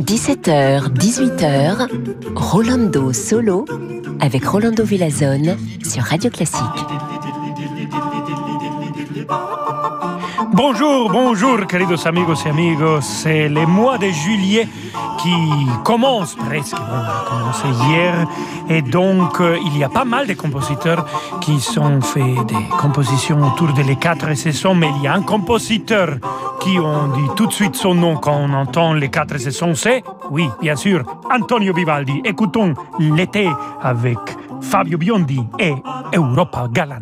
17h, 18h, Rolando Solo avec Rolando Villazone sur Radio Classique. Bonjour, bonjour, queridos amigos et amigos. C'est le mois de juillet qui commence presque. On a commencé hier. Et donc, il y a pas mal de compositeurs qui ont fait des compositions autour des 4 saisons. Mais il y a un compositeur qui on dit tout de suite son nom quand on entend les 4 saisons. C'est, oui, bien sûr, Antonio Vivaldi. Écoutons l'été avec Fabio Biondi et Europa Galante.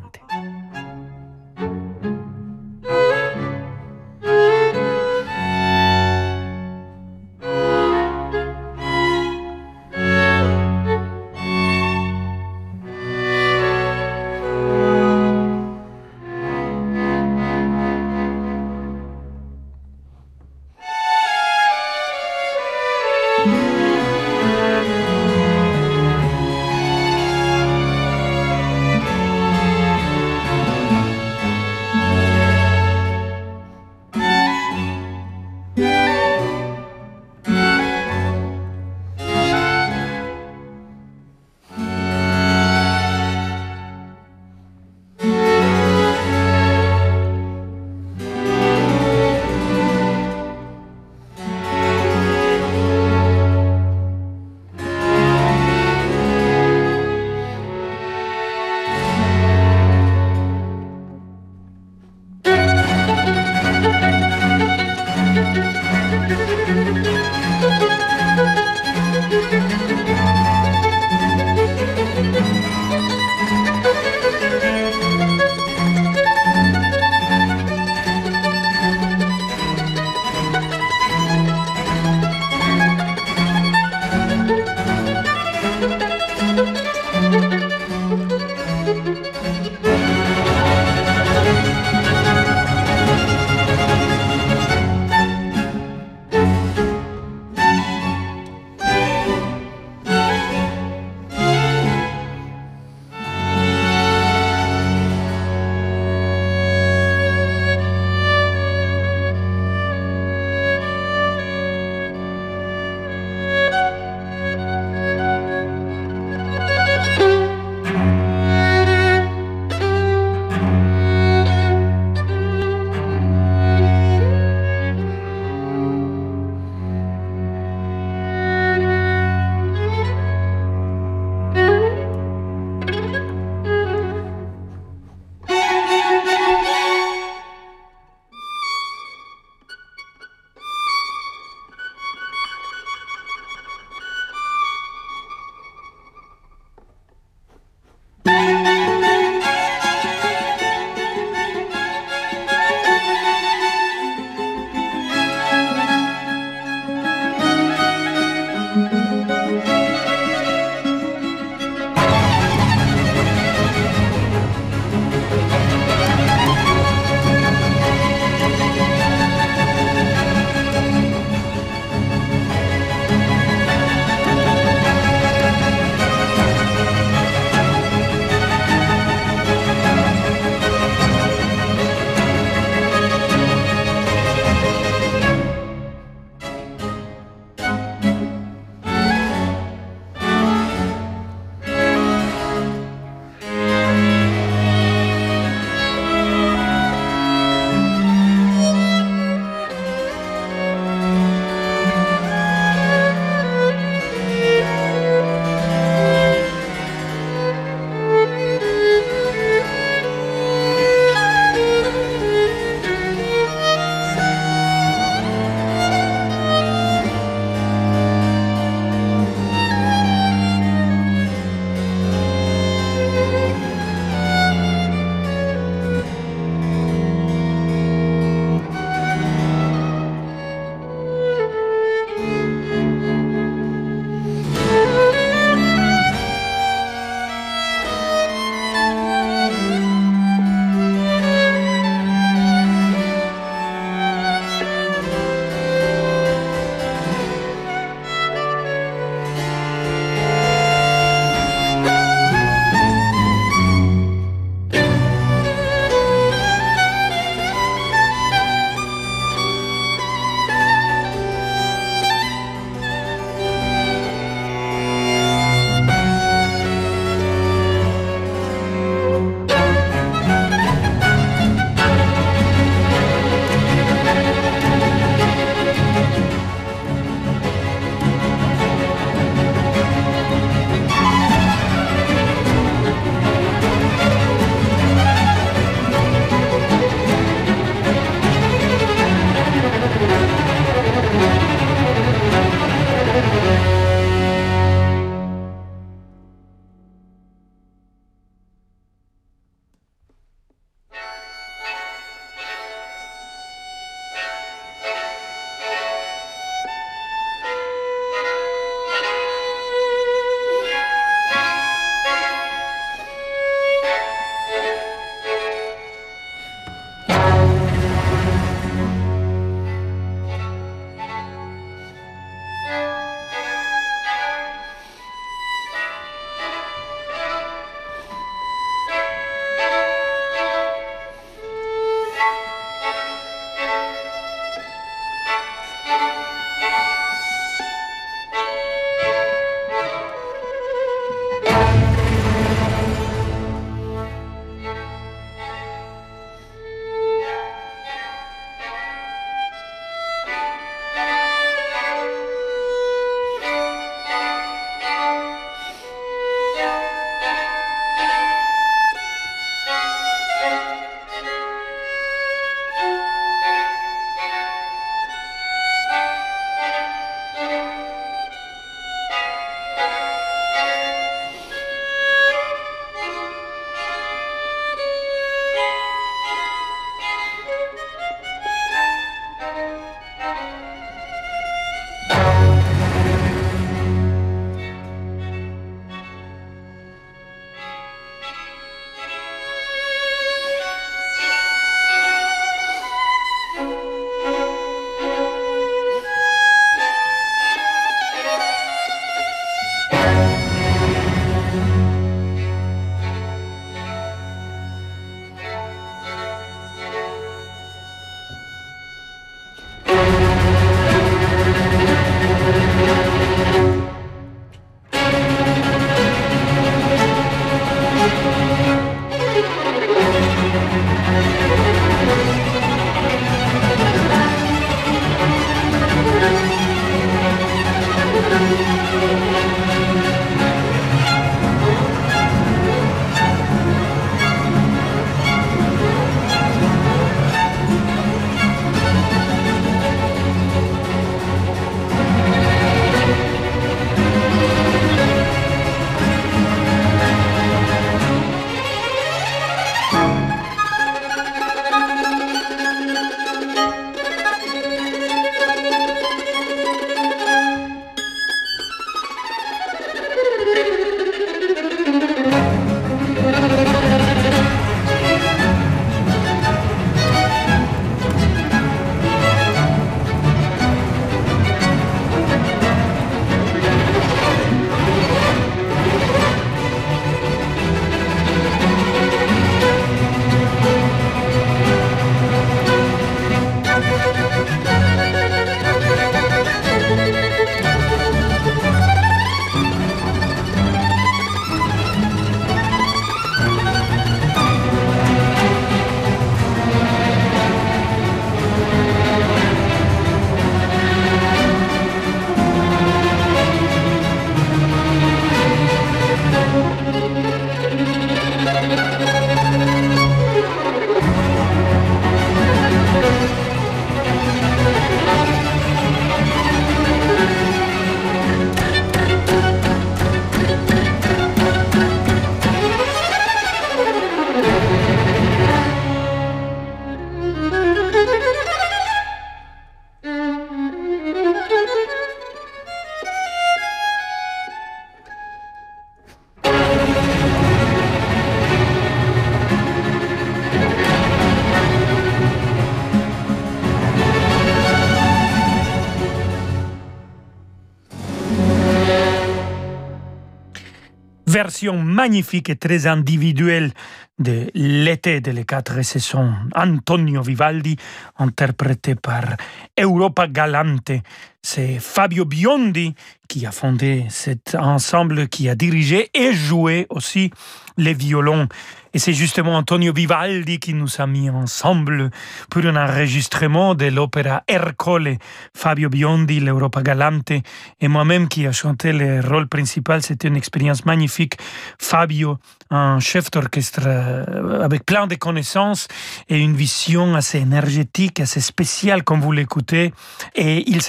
version magnifique et très individuelle de l'été de les 4 saisons, Antonio Vivaldi, interprété par Europa Galante. C'est Fabio Biondi qui a fondé cet ensemble, qui a dirigé et joué aussi les violons. Et c'est justement Antonio Vivaldi qui nous a mis ensemble pour un enregistrement de l'opéra Ercole. Fabio Biondi, l'Europa Galante, et moi-même qui a chanté le rôle principal. C'était une expérience magnifique. Fabio, un chef d'orchestre avec plein de connaissances et une vision assez énergétique, assez spéciale comme vous l'écoutez. Et il sera présent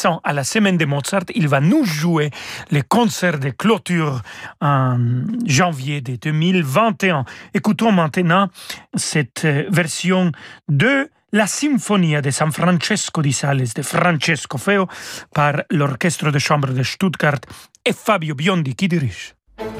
intéressant, à la semaine de Mozart, il va nous jouer les concerts de clôture en janvier de 2021. Écoutons maintenant cette version de la Sinfonia de San Francesco di Sales de Francesco Feo par l'Orchestre de Chambre de Stuttgart et Fabio Biondi qui dirige.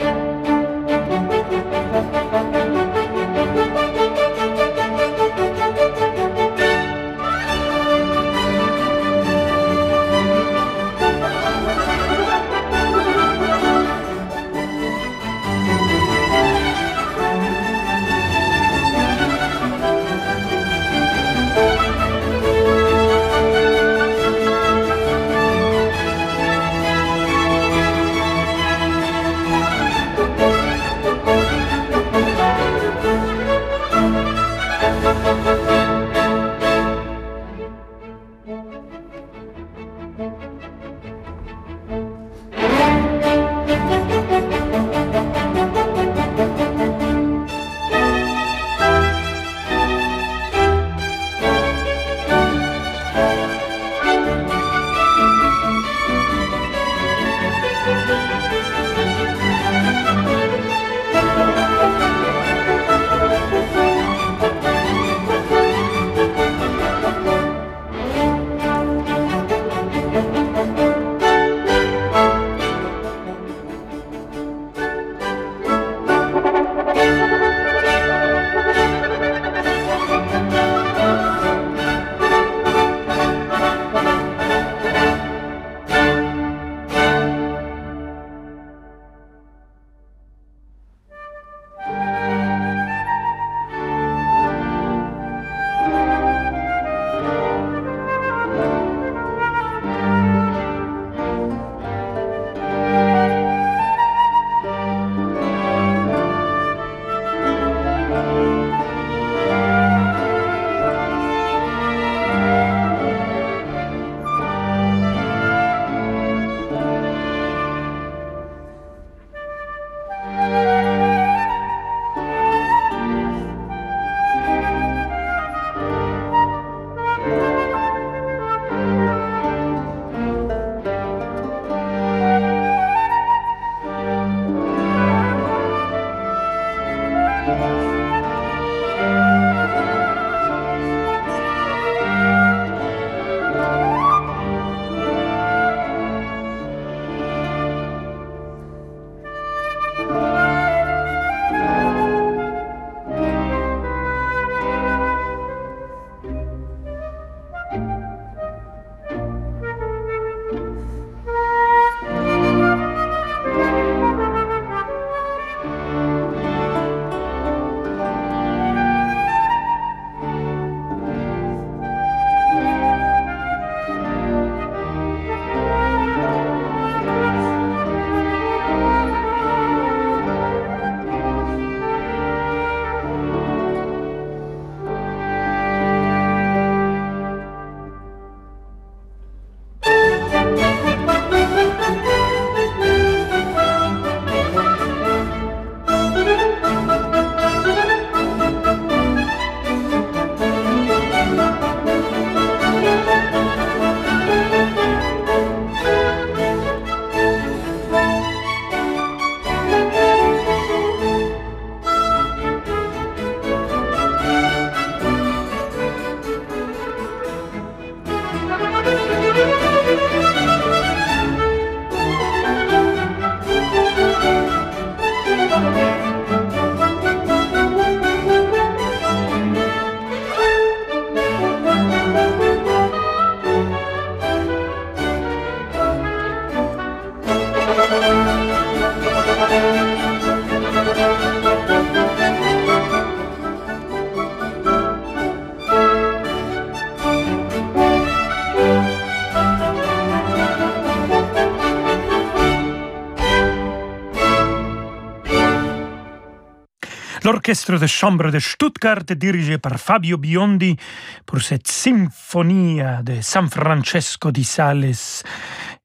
L'orchestre de chambre de Stuttgart dirigé par Fabio Biondi pour cette symphonie de San Francesco di Sales.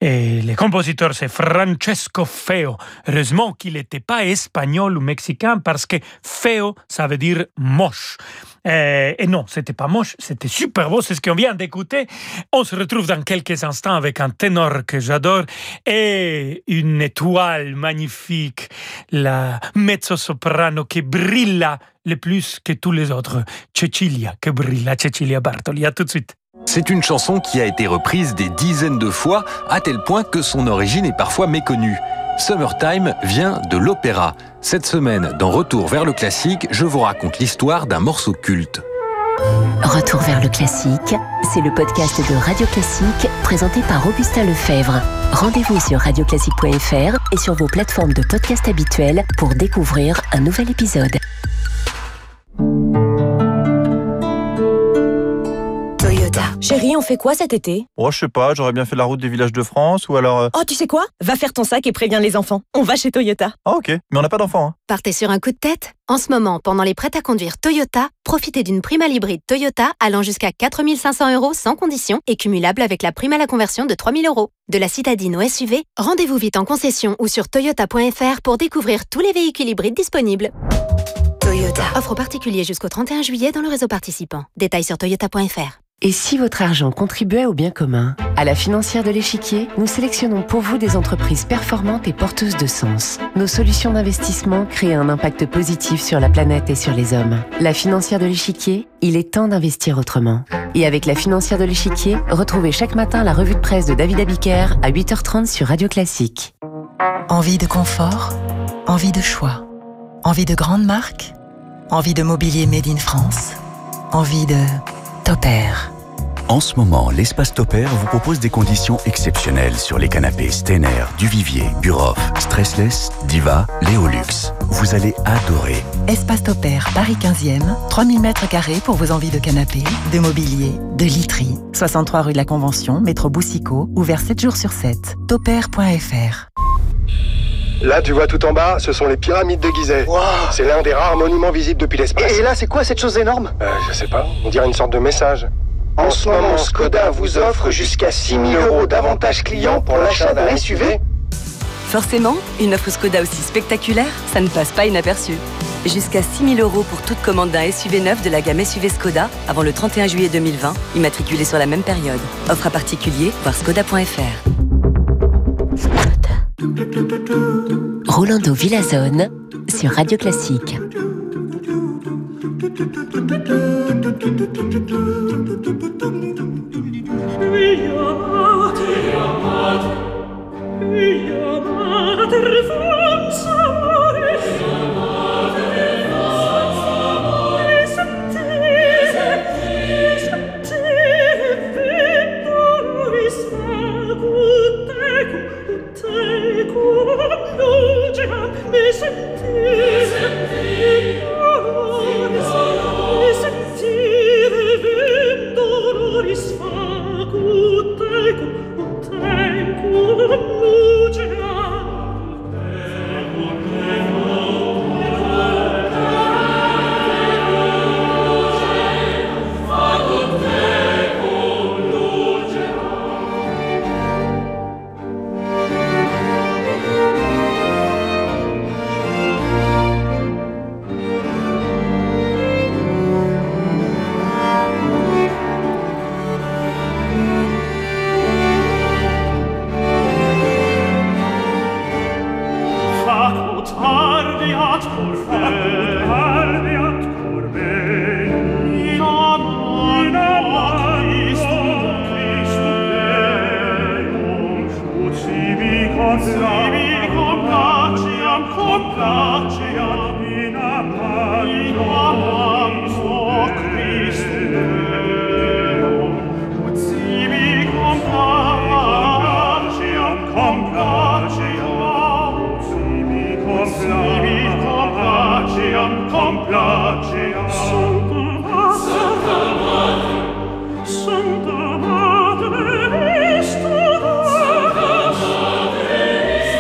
Et le compositeur, c'est Francesco Feo. Heureusement qu'il n'était pas espagnol ou mexicain parce que Feo, ça veut dire moche. Et non, c'était pas moche, c'était super beau, c'est ce qu'on vient d'écouter. On se retrouve dans quelques instants avec un ténor que j'adore et une étoile magnifique, la mezzo-soprano qui brille le plus que tous les autres, Cecilia, que brille, Cecilia Bartoli. À tout de suite. C'est une chanson qui a été reprise des dizaines de fois, à tel point que son origine est parfois méconnue. Summertime vient de l'opéra. Cette semaine, dans Retour vers le classique, je vous raconte l'histoire d'un morceau culte. Retour vers le classique, c'est le podcast de Radio Classique présenté par Augustin Lefebvre. Rendez-vous sur radioclassique.fr et sur vos plateformes de podcast habituelles pour découvrir un nouvel épisode. Chérie, on fait quoi cet été ? Oh, je sais pas, j'aurais bien fait la route des villages de France ou alors... Oh, tu sais quoi ? Va faire ton sac et préviens les enfants. On va chez Toyota. Ah ok, mais on n'a pas d'enfants, hein. Partez sur un coup de tête ? En ce moment, pendant les prêts à conduire Toyota, profitez d'une prime à l'hybride Toyota allant jusqu'à 4 500 € sans condition et cumulable avec la prime à la conversion de 3 000 €. De la citadine au SUV, rendez-vous vite en concession ou sur toyota.fr pour découvrir tous les véhicules hybrides disponibles. Toyota. Offre aux particuliers jusqu'au 31 juillet dans le réseau participant. Détails sur toyota.fr. Et si votre argent contribuait au bien commun ? À la Financière de l'Échiquier, nous sélectionnons pour vous des entreprises performantes et porteuses de sens. Nos solutions d'investissement créent un impact positif sur la planète et sur les hommes. La Financière de l'Échiquier, il est temps d'investir autrement. Et avec la Financière de l'Échiquier, retrouvez chaque matin la revue de presse de David Abiker à 8h30 sur Radio Classique. Envie de confort, envie de choix, envie de grandes marques, envie de mobilier made in France, envie de Topair. En ce moment, l'espace Topair vous propose des conditions exceptionnelles sur les canapés Stener, Duvivier, Buroff, Stressless, Diva, Léolux. Vous allez adorer. Espace Topair, Paris 15e, 3000 m² pour vos envies de canapé, de mobilier, de literie. 63 rue de la Convention, métro Boussicot, ouvert 7 jours sur 7. Topair.fr. Là, tu vois tout en bas, ce sont les pyramides de Gizeh. Wow. C'est l'un des rares monuments visibles depuis l'espace. Et là, c'est quoi cette chose énorme ? Je sais pas, on dirait une sorte de message. En ce moment, Skoda vous offre jusqu'à 6 000 € d'avantages clients pour l'achat d'un SUV. Forcément, une offre Skoda aussi spectaculaire, ça ne passe pas inaperçu. Jusqu'à 6 000 € pour toute commande d'un SUV neuf de la gamme SUV Skoda avant le 31 juillet 2020, immatriculé sur la même période. Offre à particulier, voir skoda.fr. Rolando Villazone sur Radio Classique.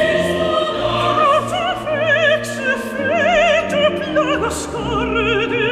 Scorre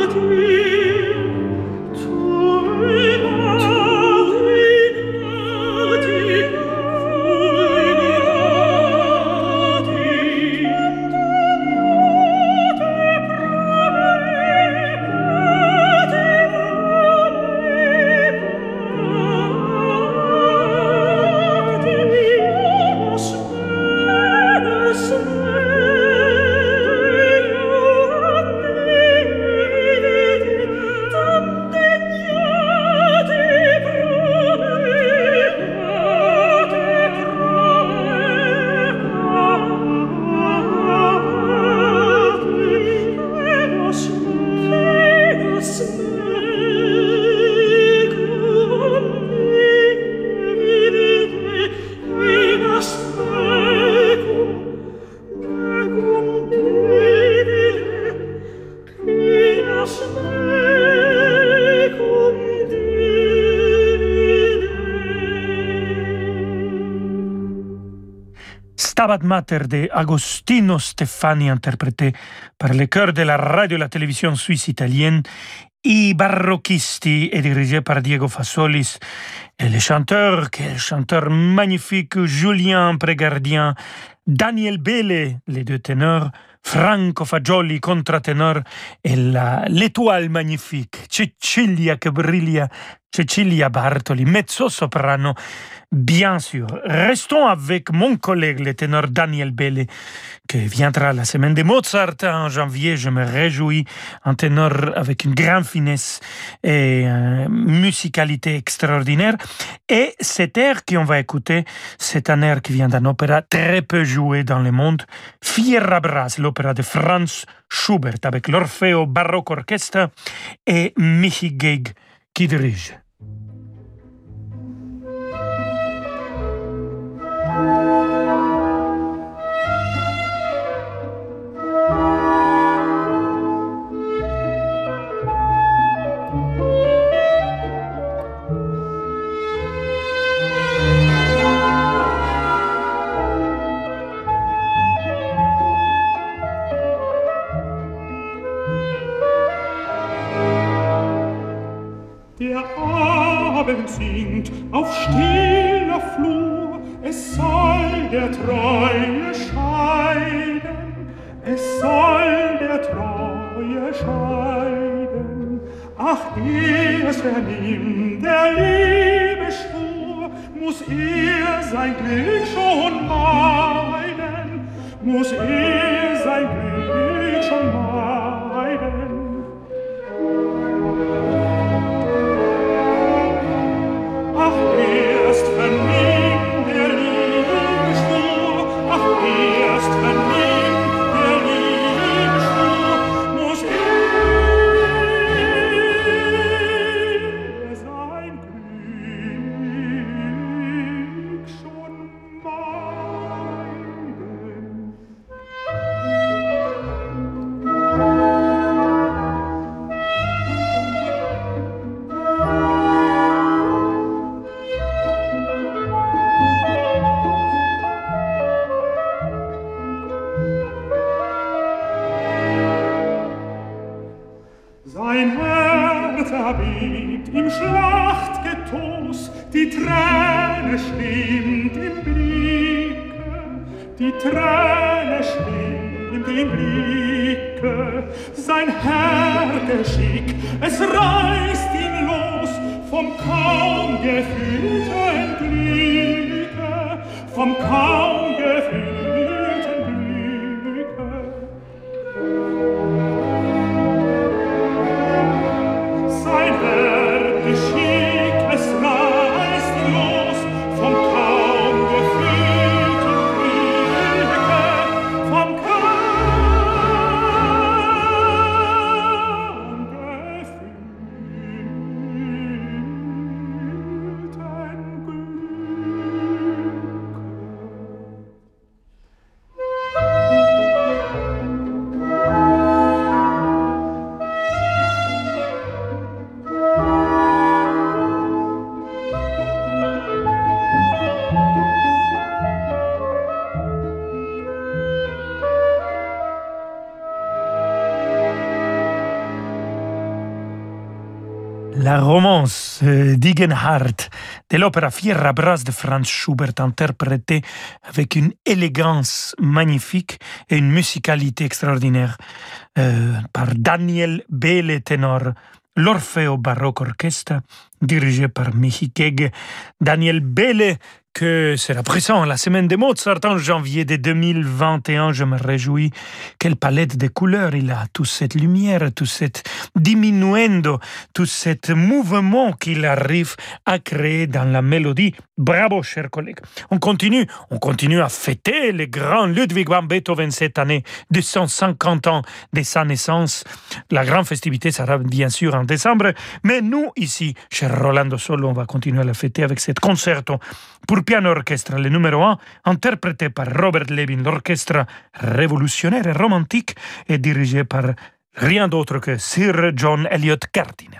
Stabat Mater de Agostino Stefani, interprété par les chœurs de la radio et la télévision suisse italienne, I Barocchisti, est dirigé par Diego Fasolis, et les chanteurs, quel chanteur magnifique, Julien Prégardien, Daniel Bele, les deux ténors, Franco Fagioli, contraténor, et l'étoile magnifique, Cecilia che brilla, Cecilia Bartoli, mezzo-soprano, bien sûr. Restons avec mon collègue, le ténor Daniel Bele, qui viendra la semaine de Mozart en janvier. Je me réjouis, un ténor avec une grande finesse et musicalité extraordinaire. Et cet air qu'on va écouter, c'est un air qui vient d'un opéra très peu joué dans le monde, Fierabras, l'opéra de Franz Schubert, avec l'Orfeo Baroque Orchestra et Michi Geig qui dirige. Singt auf stiller Flur, es soll der Treue scheiden, es soll der Treue scheiden. Ach, es vernimmt der Liebe Schwur, muss sein Glück schon meiden, muss sein Glück schon meiden. Erst vernimmt der Liebe Schwur, ach, erst vernimmt der Liebe Schwur, muss sein Glück schon meiden. Sein Herz erbebt im Schlachtgetuss, die Träne stimmt im Blicke, die Träne stimmt im Blicke. Sein Herrgeschick, es reißt ihn los vom kaum gefühlten Glücke, vom kaum gefühlten Glücke. Sein Herrgeschick, es reißt ihn los vom kaum gefühlten Glücke, vom kaum gefühlten Glücke. La romance d'Igenhardt de l'opéra Fierabras de Franz Schubert, interprétée avec une élégance magnifique et une musicalité extraordinaire par Daniel Bele ténor, l'Orfeo Baroque Orchestra, dirigé par Michi Keg. Daniel Bele, que sera présent la semaine de Mozart en janvier de 2021. Je me réjouis. Quelle palette de couleurs il a, toute cette lumière, tout cet diminuendo, tout cet mouvement qu'il arrive à créer dans la mélodie. Bravo, chers collègues. On continue à fêter le grand Ludwig van Beethoven cette année, 250 ans de sa naissance. La grande festivité sera bien sûr en décembre, mais nous, ici, chez Rolando Solo, on va continuer à la fêter avec cet concerto pour piano orchestre, le numéro 1, interprété par Robert Levin, l'orchestre révolutionnaire et romantique, et dirigé par rien d'autre que Sir John Eliot Gardiner.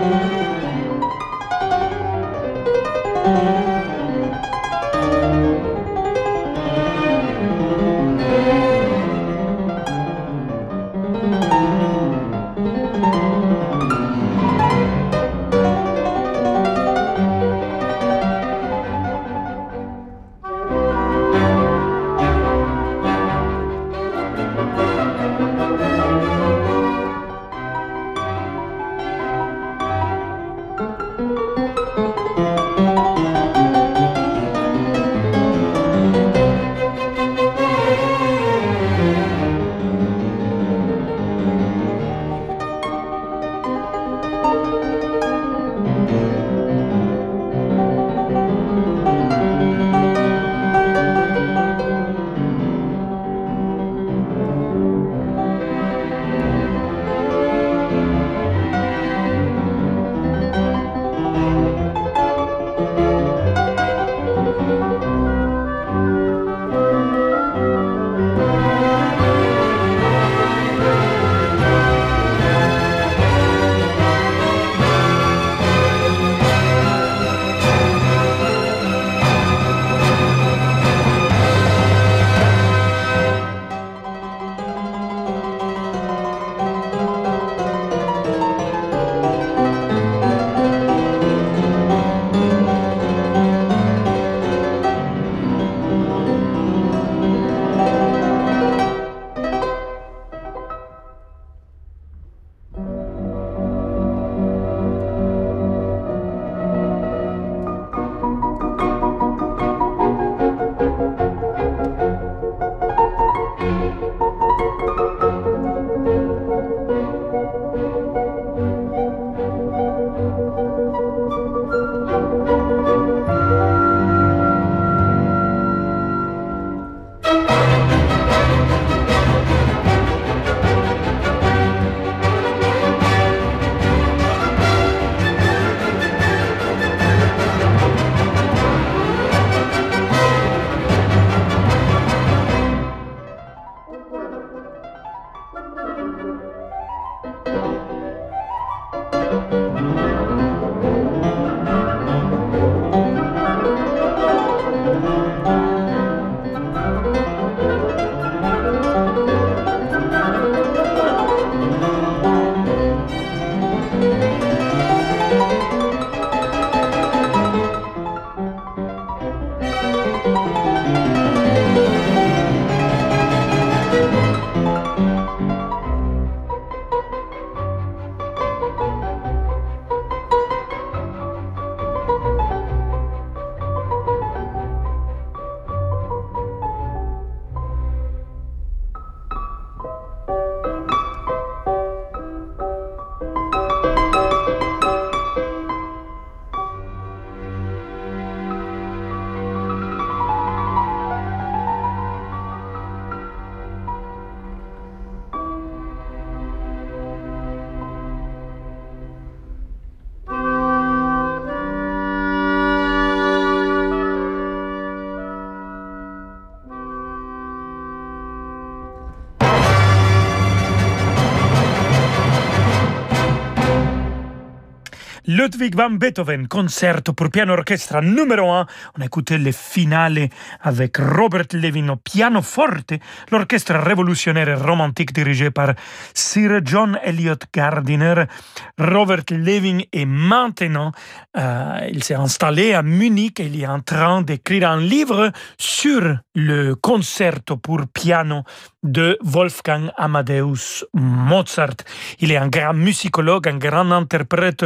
Ludwig van Beethoven, concerto pour piano orchestre numéro 1. On a écouté le finale avec Robert Levin au pianoforte, l'orchestre révolutionnaire et romantique dirigé par Sir John Eliot Gardiner. Robert Levin est maintenant, il s'est installé à Munich et il est en train d'écrire un livre sur le concerto pour piano de Wolfgang Amadeus Mozart. Il est un grand musicologue, un grand interprète,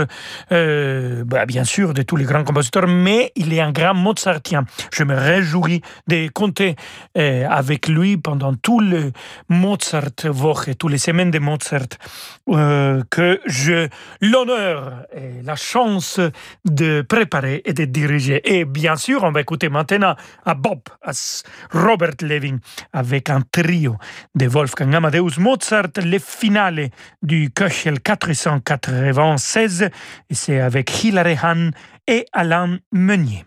bien sûr, de tous les grands compositeurs, mais il est un grand mozartien. Je me réjouis de compter avec lui pendant tout le Mozart-Woche, toutes les semaines de Mozart, que j'ai l'honneur et la chance de préparer et de diriger. Et bien sûr, on va écouter maintenant à Bob, à Robert Levin, avec un trio de Wolfgang Amadeus Mozart, le finale du Köchel 496, et c'est avec Hilary Hahn et Alain Meunier.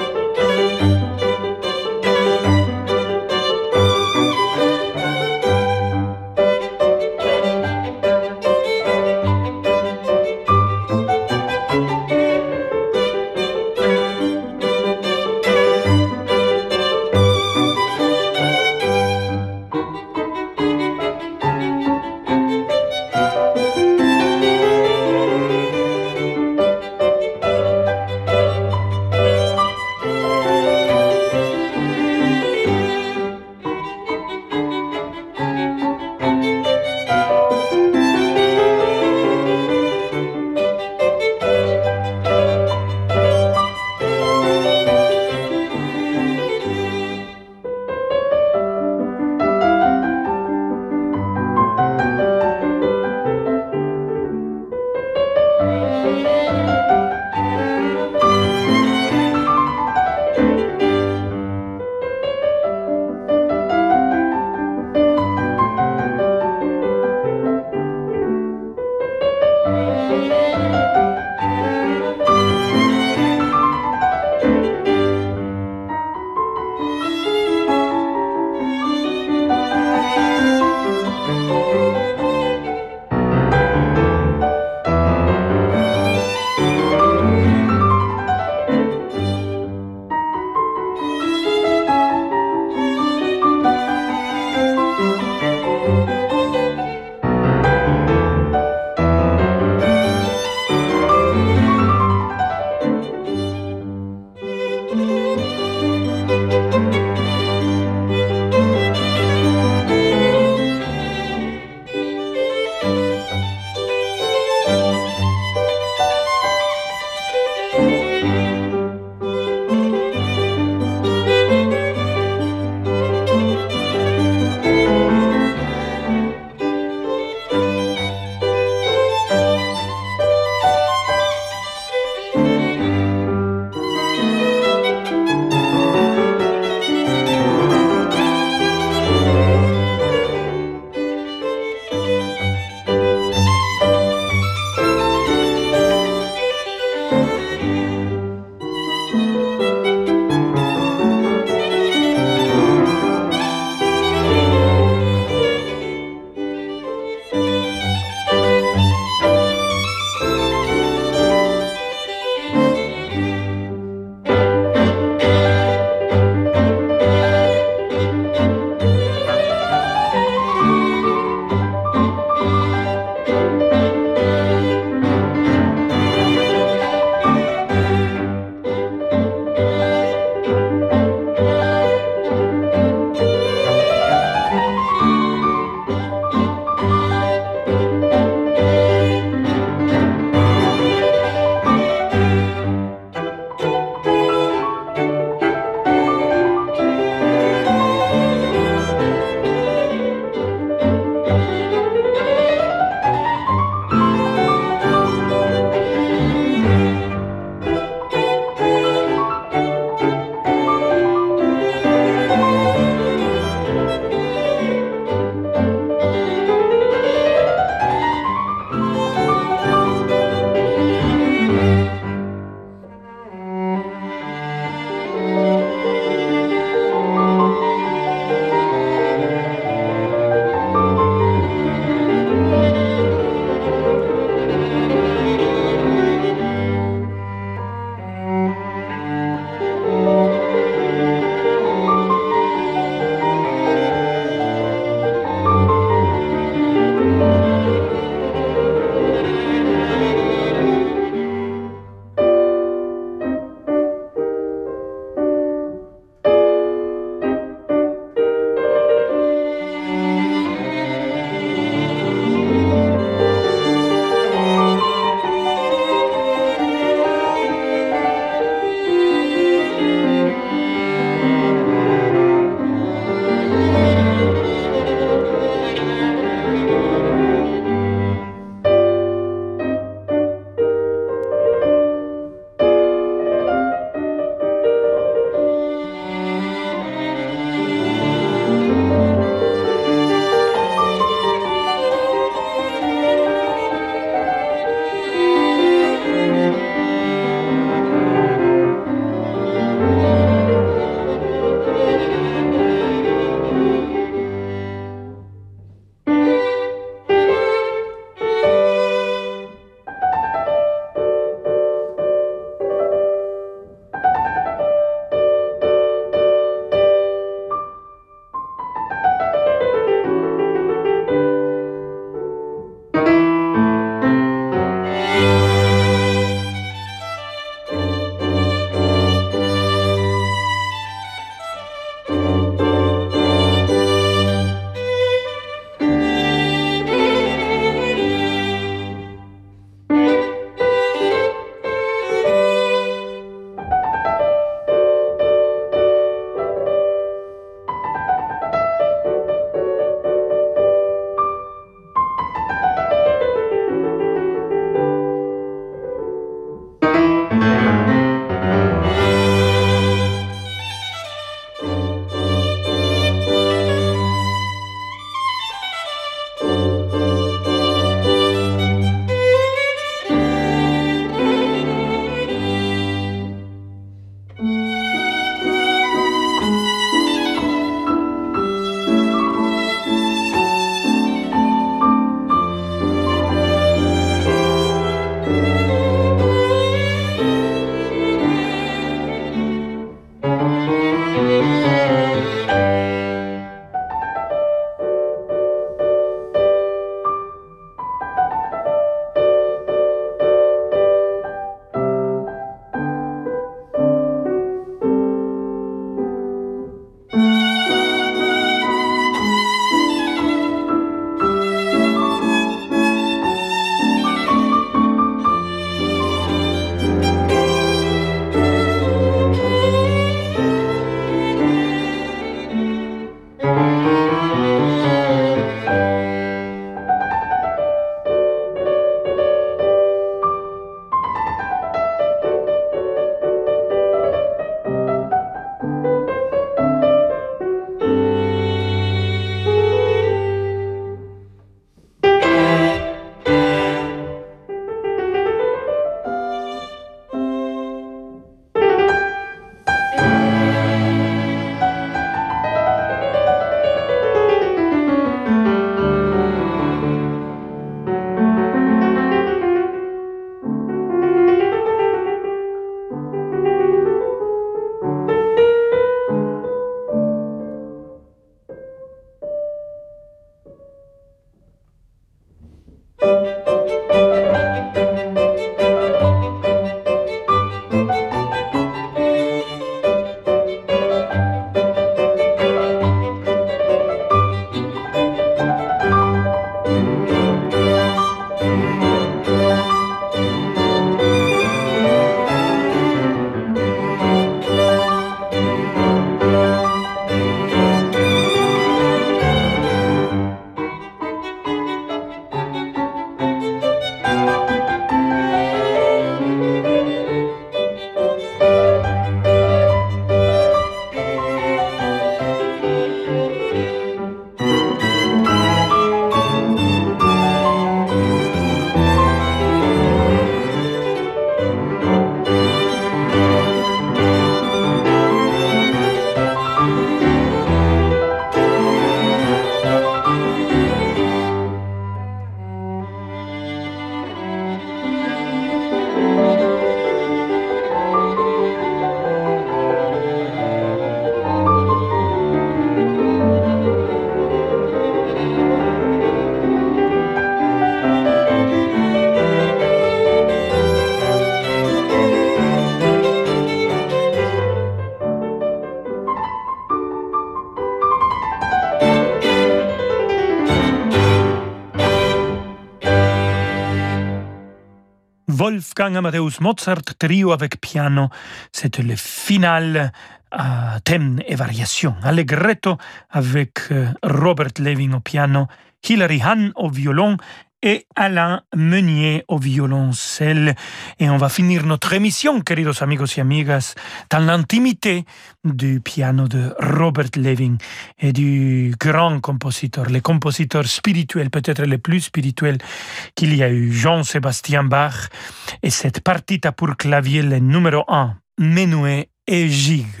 Wolfgang Amadeus Mozart, trio avec piano. C'était le final thème et variation. Allegretto avec Robert Levin au piano, Hilary Hahn au violon et Alain Meunier au violoncelle. Et on va finir notre émission, queridos amigos y amigas, dans l'intimité du piano de Robert Levin et du grand compositeur, le compositeur spirituel, peut-être le plus spirituel qu'il y a eu, Jean-Sébastien Bach, et cette partita pour clavier, le numéro 1, Menuet et Gigue.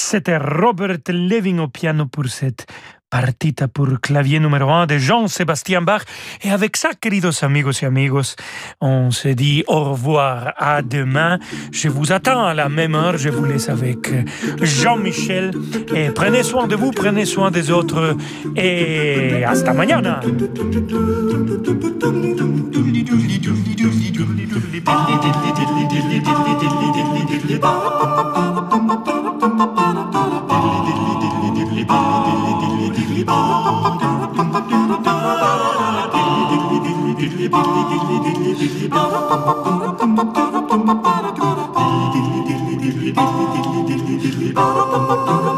C'était Robert Levin au piano pour cette partita pour clavier numéro 1 de Jean-Sébastien Bach. Et avec ça, queridos amigos et amigos, on se dit au revoir, à demain. Je vous attends à la même heure, je vous laisse avec Jean-Michel. Et prenez soin de vous, prenez soin des autres. Et hasta mañana. Ba